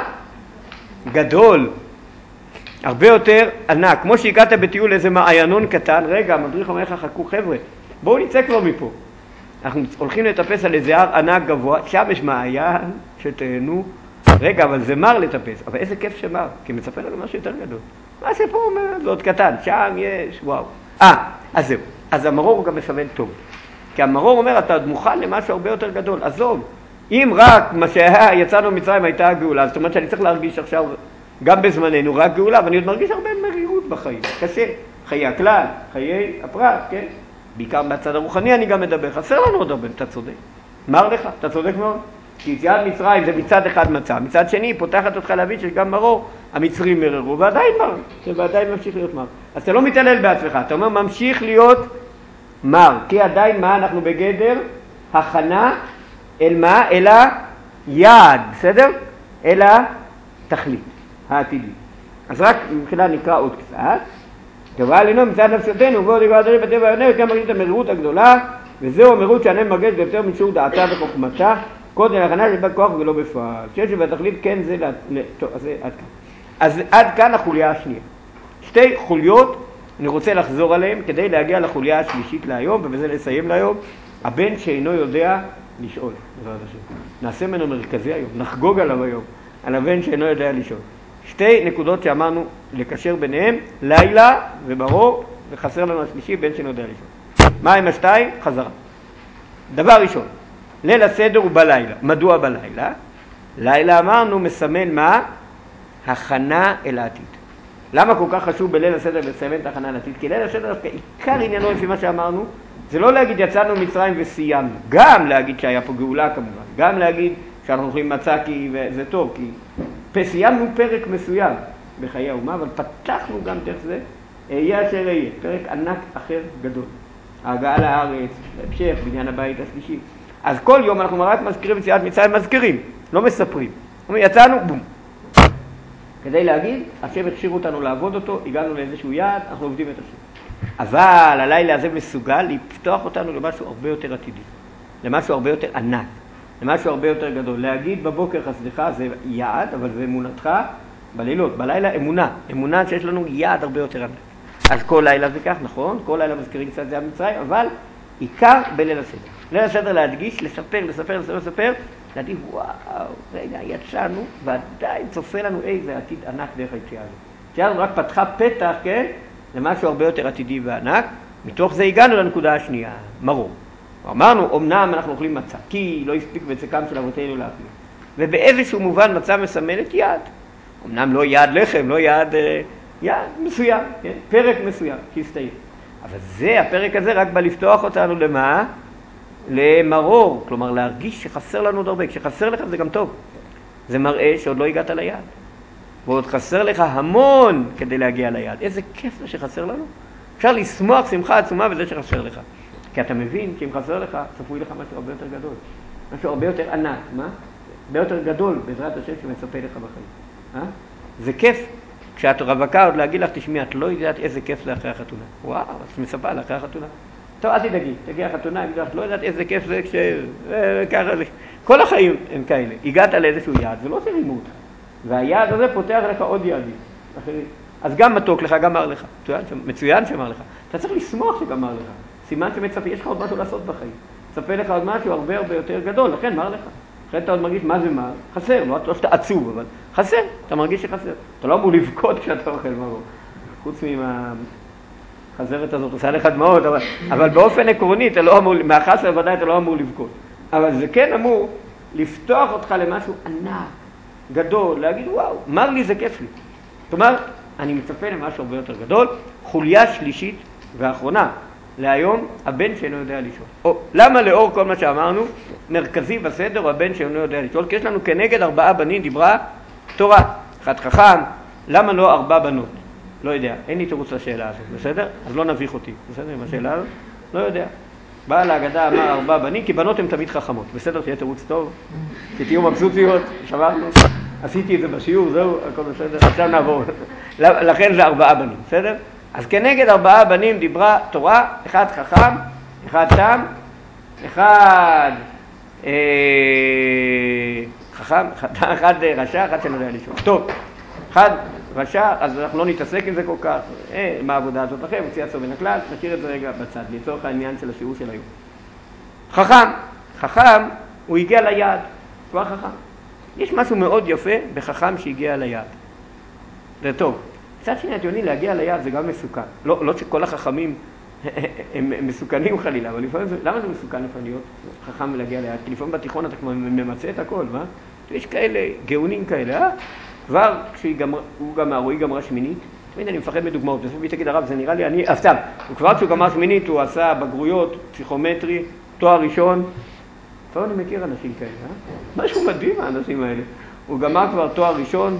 גדול. הרבה יותר ענק. כמו שהגעת בטיול איזה מעיינון קטן, רגע, המדריך אומר לך, חכו חבר'ה, בואו נצא כבר מפה. אנחנו הולכים לטפס על איזה הר ענק גבוה, שם יש מעיין שתהנו. רגע, אבל זה מר לטפס, אבל איזה כיף שמר, כי מצפה לנו משהו יותר גדול. מה שפה אומר, זה עוד קטן, שם יש, וואו. אה, אז זהו. אז המרור הוא גם מסמן טוב. כי המרור אומר, אתה מוכן למשהו הרבה יותר גדול. עזוב, אם רק מה שהיה, יצאנו ממצרים הייתה הגאולה, זאת אומרת שאני צריך להרגיש עכשיו, גם בזמננו, רק גאולה, ואני עוד מרגיש הרבה מרירות בחיים. קשה. חיי הכלל, חיי הפרט, כן? בעיקר מהצד הרוחני אני גם מדבר. חסר לנו עוד הרבה, אתה צודק. מר לך, אתה צודק מאוד. כי יציאת מצרים זה מצד אחד מצה. מצד שני, פותחת אותך להבין שגם מרור, המצרים מררו, ועדיין מר. זה ועדיין ממשיך להיות מר. אז אתה לא מתעלל בעצמך, אתה אומר ממשיך להיות מר. כי עדיין מה אנחנו בגדר? הכנה אל מה? אל היעד, בסדר? אל התכלית העתידית. אז רק מבחינה נקרא עוד קצת. קבעה עלינו מצד נפשותנו, ובואו דיבר דרי בטבע הענב, גם מרגיש את המרירות הגדולה, וזהו המרירות שהענב מרגש ביותר משור דעתה וחוכמתה, קודם להכנה שבא כוח ולא בפועל. שיש שבתכלית כן זה, ל... טוב, אז זה עד כאן. אז עד כאן החוליה השנייה. שתי חוליות, אני רוצה לחזור עליהן, כדי להגיע לחוליה השלישית להיום, ובזה לסיים להיום, הבן שאינו יודע לשאול. נעשה ממנו מרכזי היום, נחגוג עליו היום, על הבן שאינו יודע לשאול. שתי נקודות שאמרנו לקשר ביניהם, לילה וברור, וחסר לנו השלישי, בן שאינו יודע לשאול. מה עם השתיים? חזרה. דבר ראשון, ליל הסדר הוא בלילה. מדוע בלילה? לילה אמרנו מסמן מה? הכנה אל העתיד. למה כל כך חשוב בליל הסדר לסמן את ההכנה אל העתיד? כי ליל הסדר דווקא עיקר עניינו לפי מה שאמרנו, זה לא להגיד יצאנו מצרים וסיימנו. גם להגיד שהיה פה גאולה כמובן. גם להגיד שאנחנו אוכלים מצה כי זה טוב, כי סיימנו פרק מסוים בחיי האומה, אבל פתחנו גם דרך זה, אהיה אשר אהיה, פרק ענק אחר גדול. ההגעה לארץ, בהמשך, בניין הבית השלישי. אז כל יום אנחנו רק מזכירים יציאת מצרים, מזכירים, לא מספרים. אומרים, יצאנו, בום. כדי להגיד, השם הכשיר אותנו לעבוד אותו, הגענו לאיזשהו יעד, אנחנו עובדים את השם. אבל הלילה הזה מסוגל לפתוח אותנו למשהו הרבה יותר עתידי, למשהו הרבה יותר ענק, למשהו הרבה יותר גדול. להגיד בבוקר חסדך זה יעד, אבל זה אמונתך בלילות. בלילה אמונה, אמונה שיש לנו יעד הרבה יותר ענק. אז כל לילה זה כך, נכון? כל לילה מזכירים קצת זה המצרים, אבל עיקר בליל הסדר. ליל הסדר להדגיש, לספר, לספר, לספר, לספר, להגיד, וואו, רגע, יצאנו, ועדיין צופה לנו איזה עתיד ענק דרך היציאה הזאת. היציאה הזאת רק פתחה פתח, כן, למשהו הרבה יותר עתידי וענק. מתוך זה הגענו לנקודה השנייה, מרור. אמרנו, אמנם אנחנו אוכלים מצה, כי לא הספיק בצקם של אבותינו להאכיל. ובאיזשהו מובן מצה מסמלת יעד. אמנם לא יעד לחם, לא יעד, יעד מסוים, כן? פרק מסוים, שהסתיים. אבל זה, הפרק הזה רק בא לפתוח אותנו למה? למרור, כלומר להרגיש שחסר לנו עוד הרבה. כשחסר לך זה גם טוב. זה מראה שעוד לא הגעת ליעד. ועוד חסר לך המון כדי להגיע ליעד. איזה כיף זה שחסר לנו. אפשר לשמוח שמחה עצומה בזה שחסר לך. כי אתה מבין שאם חסר לך, צפוי לך משהו הרבה יותר גדול. משהו הרבה יותר ענק, מה? הרבה יותר גדול בעזרת השם שמצפה לך בחיים. אה? זה כיף. כשאת רווקה עוד להגיד לך, תשמעי, את לא יודעת איזה כיף זה אחרי החתונה. וואו, את מצפה לה אחרי החתונה. טוב, אל תדאגי, תגיע החתונה, אם את לא יודעת איזה כיף זה כש... ככה זה. כל החיים הם כאלה. הגעת לאיזשהו יעד, זה לא שרימו אותך. והיעד הזה פותח לך עוד יעדים אחרים. אז גם מתוק לך, גם מר לך. מצוין שמר לך. אתה צריך לשמוח שגם מר לך. סימן שמצפה, יש לך עוד משהו לעשות בחיים. מצפה לך עוד משהו הרבה הרבה יותר גדול, לכן מר לך. לכן אתה עוד מרגיש מה זה מר? חסר, לא, לא שאתה עצוב, אבל חסר, אתה מרגיש שחסר. אתה לא אמור לבכות כשאתה אוכל מרור. חוץ מהחזרת הזאת עושה לך דמעות, אבל, אבל באופן עקרוני, אתה לא אמור, מהחסר ודאי אתה לא אמור לבכות. אבל זה כן אמור לפתוח אותך למשהו ענק, גדול, להגיד וואו, מר לי זה כיף לי. זאת אומרת, אני מצפה למשהו הרבה יותר גדול. חוליה שלישית ואחרונה להיום, הבן שאינו יודע לשאול. או, למה לאור כל מה שאמרנו, מרכזי בסדר הוא הבן שאינו יודע לשאול? כי יש לנו כנגד ארבעה בנים דיברה תורה. אחד חכם, למה לא ארבע בנות? לא יודע, אין לי תירוץ לשאלה הזאת, בסדר? אז לא נביך אותי, בסדר? עם השאלה הזאת? לא יודע. בעל ההגדה אמר ארבע בנים, כי בנות הן תמיד חכמות. בסדר, שיהיה תירוץ טוב, שתהיו מבסוטיות, שמענו? עשיתי את זה בשיעור, זהו, הכל בסדר, עכשיו נעבור. לכן זה ארבעה בנים, בסדר? אז כנגד ארבעה בנים דיברה תורה, אחד חכם, אחד תם, אחד אה, חכם, אחד רשע, אחד שלא יודע לשאול. טוב, אחד רשע, אז אנחנו לא נתעסק עם זה כל כך, אה, מה העבודה הזאת לכם, הוציא עצור בין הכלל, נשאיר את זה רגע בצד, לצורך העניין של השיעור של היום. חכם, חכם, הוא הגיע ליעד, כבר חכם. יש משהו מאוד יפה בחכם שהגיע ליעד. זה טוב. קצת שני הטיעוני להגיע ליעד זה גם מסוכן. לא, לא שכל החכמים הם, הם מסוכנים חלילה, אבל לפעמים זה, למה זה מסוכן לפעמים להיות חכם ולהגיע ליעד? כי לפעמים בתיכון אתה כבר ממצא את הכל, מה? יש כאלה, גאונים כאלה, אה? כבר כשהוא גמר, הוא גמרה שמינית, תמיד אני מפחד מדוגמאות, בסוף תגיד הרב, זה נראה לי, אני, אז סתם, כבר כשהוא גמר שמינית הוא עשה בגרויות, פסיכומטרי, תואר ראשון, כבר אני מכיר אנשים כאלה, אה? משהו מדהים האנשים האלה. הוא גמר כבר תואר ראשון,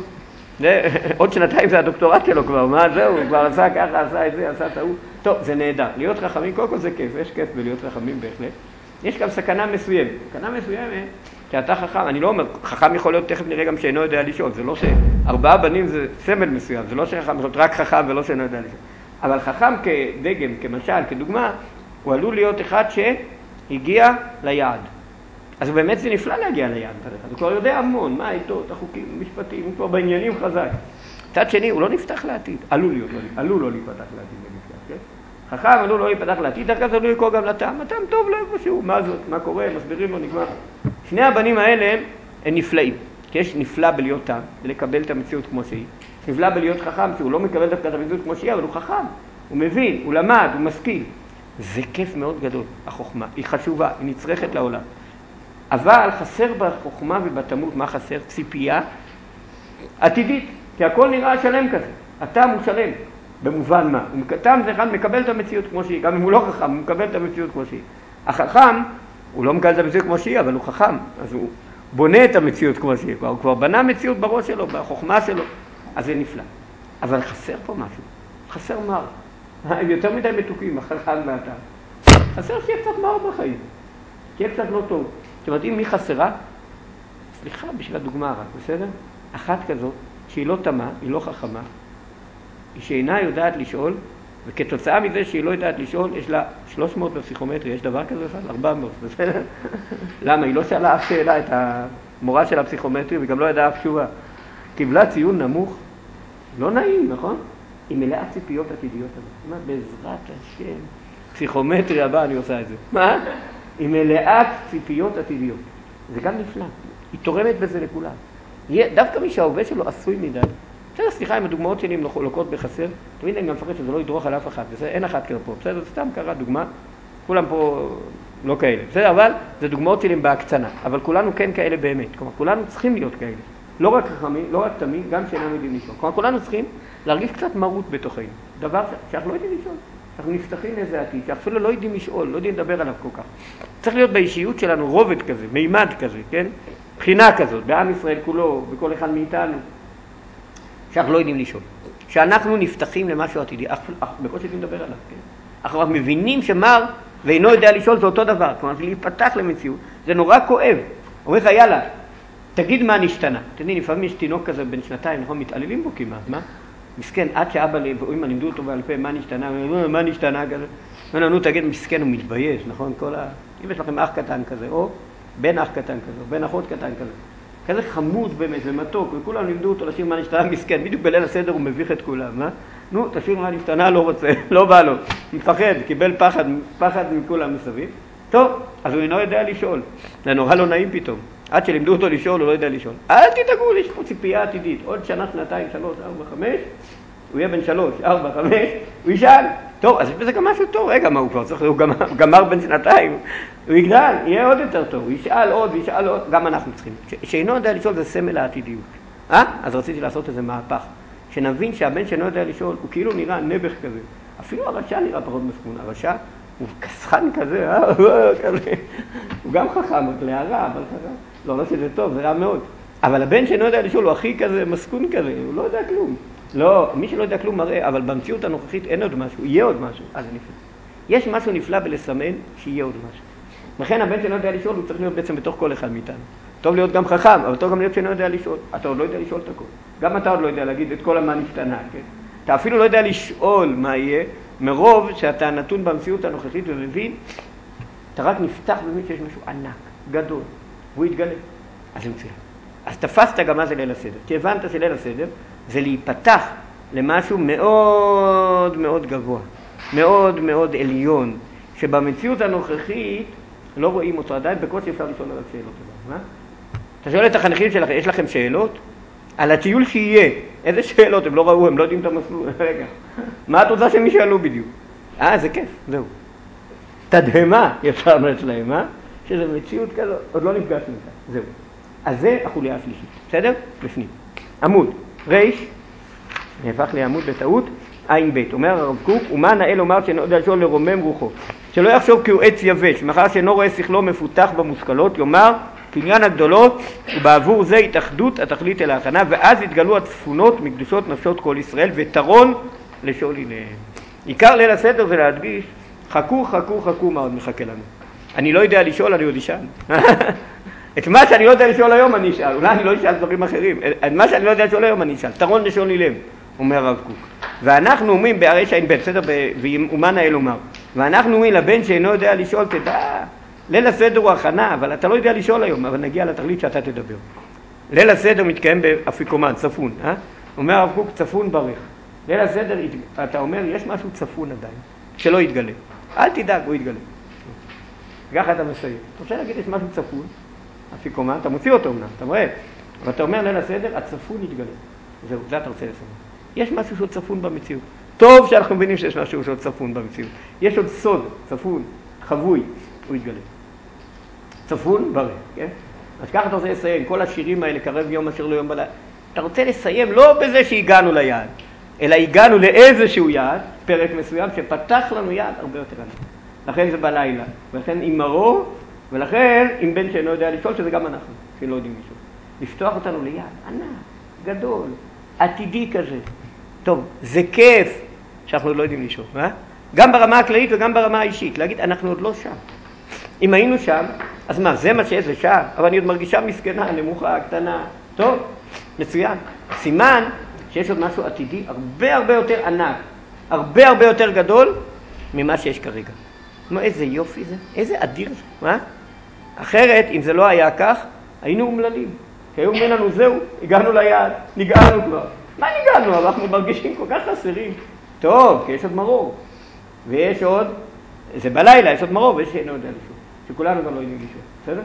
עוד שנתיים זה הדוקטורט שלו כבר, מה זהו, הוא כבר עשה ככה, עשה את זה, עשה טעות. טוב, זה נהדר. להיות חכמים, קודם כל זה כיף, יש כיף בלהיות חכמים בהחלט. יש גם סכנה מסוימת. סכנה מסוימת, שאתה חכם, אני לא אומר, חכם יכול להיות, תכף נראה גם שאינו יודע לשאול. זה לא שארבעה בנים זה סמל מסוים, זה לא שחכם, זאת רק חכם ולא שאינו יודע לשאול. אבל חכם כדגם, כמשל, כדוגמה, הוא עלול להיות אחד שהגיע ליעד. אז באמת זה נפלא להגיע ליעד. הוא כבר יודע המון, מה איתו, את החוקים, המשפטים, הוא כבר בעניינים חזק. צד שני, הוא לא נפתח לעתיד. עלול להיות, עלול לא להיפתח לעתיד. כן? חכם עלול לא להיפתח לעתיד, דרך כלל זה לא יקור גם לטעם. הטעם טוב לו איפשהו, מה זאת, מה קורה, מסבירים לו, נגמר. שני הבנים האלה הם נפלאים. כי יש נפלא בלהיות טעם, ולקבל את המציאות כמו שהיא. נפלא בלהיות חכם, שהוא לא מקבל דווקא את המציאות כמו שהיא, אבל הוא חכם. הוא מבין, הוא למד, הוא משכיל. זה כיף מאוד גדול, החוכמה. היא חשובה, היא נצרכת לעולם. אבל חסר בחוכמה ובתמות, מה חסר? ציפייה עתידית, כי הכל נראה שלם כזה. הטעם הוא שלם, במובן מה? הטעם זה אחד מקבל את המציאות כמו שהיא, גם אם הוא לא חכם, הוא מקבל את המציאות כמו שהיא. החכם, הוא לא מקבל את המציאות כמו שהיא, אבל הוא חכם, אז הוא בונה את המציאות כמו שהיא, הוא כבר בנה מציאות בראש שלו, בחוכמה שלו, אז זה נפלא. אבל חסר פה משהו, חסר מר. הם יותר מדי מתוקים, החכם מהטעם. חסר שיהיה קצת מר בחיים, שיהיה קצת לא טוב. זאת אומרת, אם מי חסרה, סליחה בשביל הדוגמה רק, בסדר? אחת כזאת, שהיא לא תמה, היא לא חכמה, היא שאינה יודעת לשאול, וכתוצאה מזה שהיא לא יודעת לשאול, יש לה שלוש מאות בפסיכומטרי, יש דבר כזה אחד? ארבע מאות, בסדר? למה? היא לא שאלה אף שאלה את המורה של הפסיכומטרי, וגם לא ידעה אף תשובה. קיבלה ציון נמוך, לא נעים, נכון? היא מלאה ציפיות עתידיות. זאת אומרת, בעזרת השם, פסיכומטרי הבא אני עושה את זה. מה? היא מלאת ציפיות עתידיות. זה גם נפלא. היא תורמת בזה לכולם. דווקא מי שההווה שלו עשוי מדי. בסדר, סליחה, אם הדוגמאות שלי הן לוקות בחסר, תמיד אני גם מפחד שזה לא ידרוך על אף אחד, בסדר, אין אחת כזה פה, בסדר, סתם קרה דוגמה, כולם פה לא כאלה, בסדר, אבל זה דוגמאות שלי בהקצנה, אבל כולנו כן כאלה באמת, כלומר, כולנו צריכים להיות כאלה, לא רק חכמים, לא רק תמיד, גם שאינם יודעים לשאול, כלומר, כולנו צריכים להרגיש קצת מרות בתוכנו, דבר שאנחנו לא יודעים לשאול, אנחנו נפתחים לאיזה עתיד, שאפילו לא יודעים לשאול, לא יודעים לדבר עליו כל כך. צריך להיות באישיות שלנו רובד כזה, מימד כזה, כן? בחינה כזאת, בעם ישראל כולו, בכל אחד מאיתנו, שאנחנו לא יודעים לשאול. שאנחנו נפתחים למשהו עתידי, בכל שלי נדבר עליו, כן? אנחנו רק מבינים שמר ואינו יודע לשאול זה אותו דבר, כלומר, להיפתח למציאות, זה נורא כואב. אומר לך, יאללה, תגיד מה נשתנה. תדעי, לפעמים יש תינוק כזה בין שנתיים, נכון, מתעללים בו כמעט, מה? מסכן, עד שאבא ואמא לימדו אותו בעל פה, מה נשתנה, מה נשתנה כזה? אומר לנו, תגיד, מסכן, הוא מתבייש, נכון? כל ה... אם יש לכם אח קטן כזה, או בן אח קטן כזה, או בן אחות קטן כזה, כזה חמוד באמת ומתוק, וכולם לימדו אותו לשיר מה נשתנה, מסכן, בדיוק בליל הסדר הוא מביך את כולם, מה? נו, תשיר מה נשתנה, לא רוצה, לא בא לו, מפחד, קיבל פחד, פחד מכולם מסביב. טוב, אז הוא אינו יודע לשאול, זה נורא לא נעים פתאום. עד שלימדו אותו לשאול, הוא לא יודע לשאול. אל תדאגו, יש פה ציפייה עתידית. עוד שנה, שנתיים, שלוש, ארבע, חמש, הוא יהיה בן שלוש, ארבע, חמש, הוא ישאל. טוב, אז יש בזה גם משהו טוב. רגע, מה הוא כבר צריך? הוא גמר, גמר בן שנתיים. הוא יגדל, יהיה עוד יותר טוב. הוא ישאל עוד, ישאל עוד. גם אנחנו צריכים. שאינו יודע לשאול זה סמל העתידיות. אה? אז רציתי לעשות איזה מהפך. שנבין שהבן שאינו יודע לשאול, הוא כאילו נראה נבח כזה. אפילו הרשע נראה פחות מסכון. הרשע הוא כסחן כזה, אה? כזה. הוא גם חכם, רק להרע, אבל חכם. לא, לא שזה טוב, זה רע מאוד. אבל הבן שאינו יודע לשאול הוא הכי כזה מסכון כזה, הוא לא יודע כלום. לא, מי שלא יודע כלום מראה, אבל במציאות הנוכחית אין עוד משהו, יהיה עוד משהו. אז זה נפלא. יש משהו נפלא בלסמן שיהיה עוד משהו. לכן הבן שאינו יודע לשאול הוא צריך להיות בעצם בתוך כל אחד מאיתנו. טוב להיות גם חכם, אבל טוב גם להיות שאינו יודע לשאול. אתה עוד לא יודע לשאול את הכל. גם אתה עוד לא יודע להגיד את כל מה נשתנה, כן? אתה אפילו לא יודע לשאול מה יהיה, מרוב שאתה נתון במציאות הנוכחית ומבין, אתה רק נפתח ומבין שיש משהו ענק, גדול, והוא יתגלה. אז זה מצוין. אז תפסת גם מה זה ליל הסדר. כי הבנת שליל הסדר זה להיפתח למשהו מאוד מאוד גבוה, מאוד מאוד עליון, שבמציאות הנוכחית לא רואים אותו עדיין, בקושי אפשר לשאול עליו שאלות. מה? אתה שואל את החניכים שלכם, יש לכם שאלות? על הטיול שיהיה, איזה שאלות? הם לא ראו, הם לא יודעים את המסלול. רגע, מה את רוצה שהם ישאלו בדיוק? אה, זה כיף, זהו. תדהמה יצרנו אצלהם, אה? שזה מציאות כזאת, עוד לא נפגשנו איתה, זהו. אז זה החוליה השלישית, בסדר? בפנים. עמוד, ריש, נהפך לעמוד בטעות, עין בית. אומר הרב קוק, ומה נאה לומר שאינו יודע לשאול לרומם רוחו. שלא יחשוב כי הוא עץ יבש, מאחר שאינו רואה שכלו מפותח במושכלות, יאמר, קניין הגדולות, ובעבור זה התאחדות התכלית אל ההכנה, ואז יתגלו הצפונות מקדושות נפשות כל ישראל, ותרון לשאול אליהם. עיקר ליל הסדר זה להדגיש, חכו, חכו, חכו, מה עוד מחכה לנו. אני לא יודע לשאול, אני עוד אשאל. את מה שאני לא יודע לשאול היום אני אשאל, אולי אני לא אשאל דברים אחרים, את מה שאני לא יודע לשאול היום אני אשאל, תרון לשאול אליהם, אומר הרב קוק. ואנחנו אומרים בהרי שעין בית, בסדר, ומה נאה לומר, ואנחנו אומרים לבן שאינו יודע לשאול, תדע, ליל הסדר הוא הכנה, אבל אתה לא יודע לשאול היום, אבל נגיע לתכלית שאתה תדבר. ליל הסדר מתקיים באפיקומן, צפון, אה? אומר הרב קוק, צפון ברך. ליל הסדר, אתה אומר, יש משהו צפון עדיין, שלא יתגלה. אל תדאג, הוא יתגלה. ככה אתה מסיים. אתה רוצה להגיד, יש משהו צפון, אפיקומן, אתה מוציא אותו אומנם, אתה רואה, אבל אתה אומר ליל הסדר, הצפון יתגלה. זהו, זה אתה רוצה לסיים. יש משהו שהוא צפון במציאות. טוב שאנחנו מבינים שיש משהו שהוא צפון במציאות. יש עוד סוד, צפון, חבוי, הוא יתגלה. צפון בריא, כן? אז ככה אתה רוצה לסיים, כל השירים האלה, קרב יום אשר לא יום בלילה. אתה רוצה לסיים לא בזה שהגענו ליעד, אלא הגענו לאיזשהו יעד, פרק מסוים, שפתח לנו יעד הרבה יותר ענק. לכן זה בלילה, ולכן עם מרו, ולכן עם בן שאינו יודע לשאול, שזה גם אנחנו, שלא יודעים לשאול. לפתוח אותנו ליעד ענק, גדול, עתידי כזה. טוב, זה כיף שאנחנו לא יודעים לשאול, אה? גם ברמה הכללית וגם ברמה האישית, להגיד, אנחנו עוד לא שם. אם היינו שם, אז מה, זה מה שיש, זה שם, אבל אני עוד מרגישה מסכנה, נמוכה, קטנה. טוב, מצוין. סימן שיש עוד משהו עתידי הרבה הרבה יותר ענק, הרבה הרבה יותר גדול ממה שיש כרגע. מה, איזה יופי זה, איזה אדיר זה, מה? אחרת, אם זה לא היה כך, היינו אומללים. כי היו אומרים לנו, זהו, הגענו ליעד, נגענו כבר. מה נגענו? אנחנו מרגישים כל כך חסרים. טוב, כי יש עוד מרור. ויש עוד, זה בלילה, יש עוד מרור, ויש שאינו יודע לשאול. שכולנו גם לא יודעים לשאול. בסדר?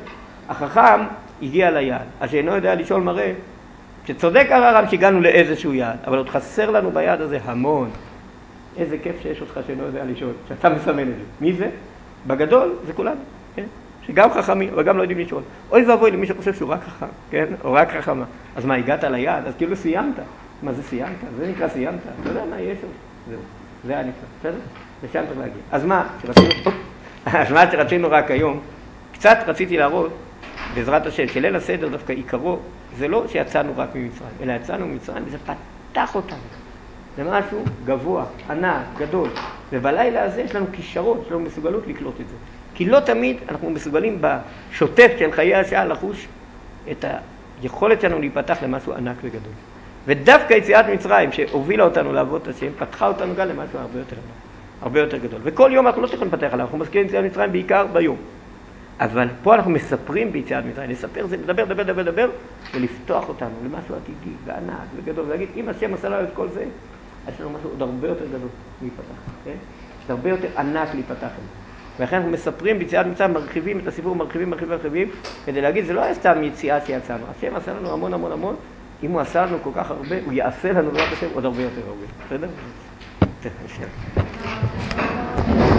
החכם הגיע ליעד, השאינו יודע לשאול מראה, שצודק הרב שהגענו לאיזשהו יעד, אבל עוד חסר לנו ביעד הזה המון. איזה כיף שיש אותך שאינו יודע לשאול, שאתה מסמן את זה. מי זה? בגדול זה כולנו, כן? שגם חכמים, אבל גם לא יודעים לשאול. אוי ואבוי למי שחושב שהוא רק חכם, כן? או רק חכמה. אז מה, הגעת ליעד? אז כאילו סיימת. מה זה סיימת? זה נקרא סיימת. אתה יודע מה יש עוד? זהו. זה היה נקרא, בסדר? ושם צריך להגיע. אז מה, שרצינו, אז מה שרצינו רק היום, קצת רציתי להראות, בעזרת השם, שליל הסדר דווקא עיקרו, זה לא שיצאנו רק ממצרים, אלא יצאנו ממצרים וזה פתח אותנו. זה משהו גבוה, ענק, גדול. ובלילה הזה יש לנו כישרות, יש לנו מסוגלות לקלוט את זה. כי לא תמיד אנחנו מסוגלים בשוטף של חיי השעה לחוש את היכולת שלנו להיפתח למשהו ענק וגדול. ודווקא יציאת מצרים שהובילה אותנו לעבוד את השם, פתחה אותנו גם למשהו הרבה יותר ענק, הרבה יותר גדול. וכל יום אנחנו לא צריכים לפתח עליו, אנחנו מזכירים יציאת מצרים בעיקר ביום. אבל פה אנחנו מספרים ביציאת מצרים, לספר זה לדבר, דבר, דבר, דבר, ולפתוח אותנו למשהו עתידי וענק וגדול. ולהגיד, אם השם עשה לנו את כל זה, יש לנו משהו עוד הרבה יותר גדול להיפתח, כן? יש הרבה יותר ענק להיפתח. ולכן אנחנו מספרים ביציאת מצרים, מרחיבים את הסיפור, מרחיבים, מרחיבים, מרחיבים, כדי להגיד, זה לא היה סתם יציאה שיצאנו. השם עשה לנו המון, המון, המון. אם הוא עשה לנו כל כך הרבה, הוא יעשה לנו, לא השם, עוד הרבה יותר הרבה. בסדר?